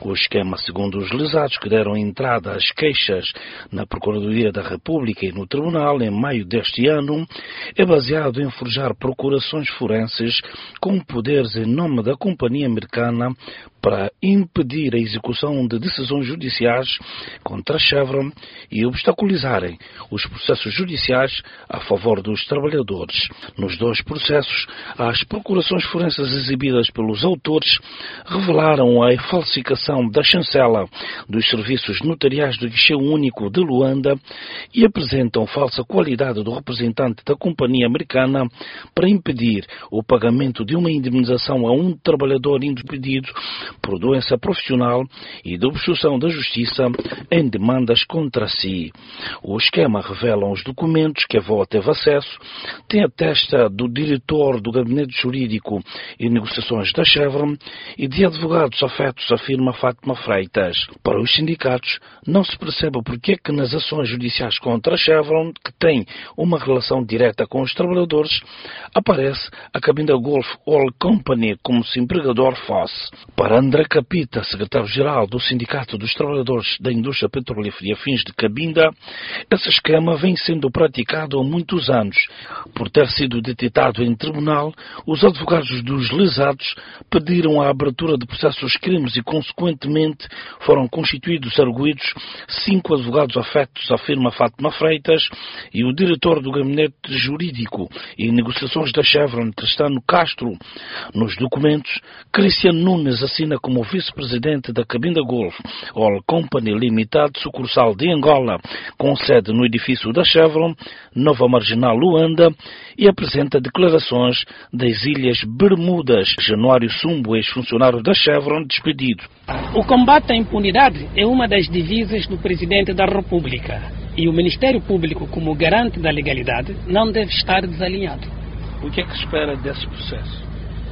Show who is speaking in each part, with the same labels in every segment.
Speaker 1: O esquema, segundo os lesados que deram entrada às queixas na Procuradoria da República e no Tribunal em maio deste ano, é baseado em forjar procurações forenses com poderes em nome da companhia americana para impedir a execução de decisões judiciais contra a Chevron e obstaculizarem os processos judiciais a favor dos trabalhadores. Nos dois processos, as procurações forenses exibidas pelos autores revelaram a falsificação da chancela dos serviços notariais do Guichê Único de Luanda e apresentam falsa qualidade do representante da companhia americana para impedir o pagamento de uma indemnização a um trabalhador impedido por doença profissional e de obstrução da justiça em demandas contra si. O esquema revela os documentos que a VOA teve acesso, tem a testa do diretor do Gabinete Jurídico e Negociações da Chevron e de advogados afetos, afirma Fátima Freitas. Para os sindicatos, não se percebe porque é que nas ações judiciais contra a Chevron, que tem uma relação direta com os trabalhadores, aparece a Cabinda Gulf Oil Company como se empregador fosse. Para André Capita, secretário-geral do Sindicato dos Trabalhadores da Indústria Petrolífera e Afins de Cabinda, esse esquema vem sendo praticado há muitos anos. Por ter sido detectado em tribunal, os advogados dos lesados pediram a abertura de processos crimes e, consequentemente, foram constituídos arguidos 5 advogados afetos, afirma Fátima Freitas, e o diretor do Gabinete Jurídico e Negociações da Chevron, Tristano Castro. Nos documentos, Cristiano Nunes assina como vice-presidente da Cabinda Gulf Oil Company Limitada, sucursal de Angola, com sede no edifício da Chevron, Nova Marginal Luanda, e apresenta declarações das Ilhas Bermudas. Januário Sumbo, ex-funcionário da Chevron, despedido.
Speaker 2: O combate à impunidade é uma das divisas do Presidente da República e o Ministério Público, como garante da legalidade, não deve estar desalinhado.
Speaker 1: O que é que espera desse processo?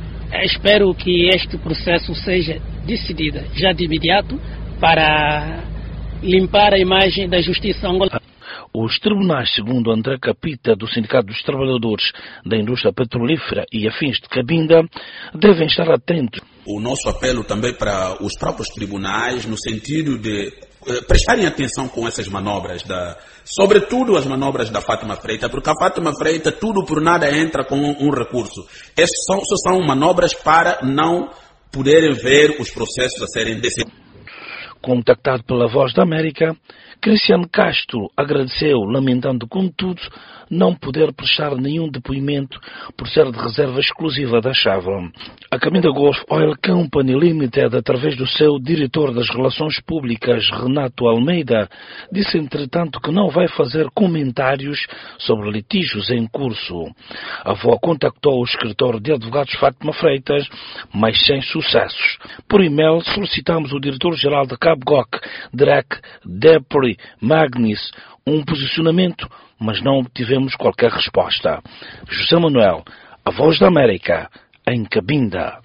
Speaker 2: Espero que este processo seja decidido já de imediato para limpar a imagem da justiça angolana.
Speaker 1: Os tribunais, segundo André Capita, do Sindicato dos Trabalhadores da Indústria Petrolífera e Afins de Cabinda, devem estar atentos.
Speaker 3: O nosso apelo também para os próprios tribunais, no sentido de prestarem atenção com essas manobras, sobretudo as manobras da Fátima Freitas, porque a Fátima Freitas, tudo por nada, entra com um recurso. Só são manobras para não poderem ver os processos a serem decididos.
Speaker 1: Contactado pela Voz da América, Cristiano Castro agradeceu, lamentando, contudo, não poder prestar nenhum depoimento por ser de reserva exclusiva da Chevron. A Cabinda Gulf Oil Company Limited, através do seu diretor das Relações Públicas, Renato Almeida, disse, entretanto, que não vai fazer comentários sobre litígios em curso. A VOA contactou o escritório de advogados Fátima Freitas, mas sem sucessos. Por e-mail, solicitamos o diretor-geral da Cabgok, Derek Depri Magnis, um posicionamento, mas não obtivemos qualquer resposta. José Manuel, a Voz da América, em Cabinda.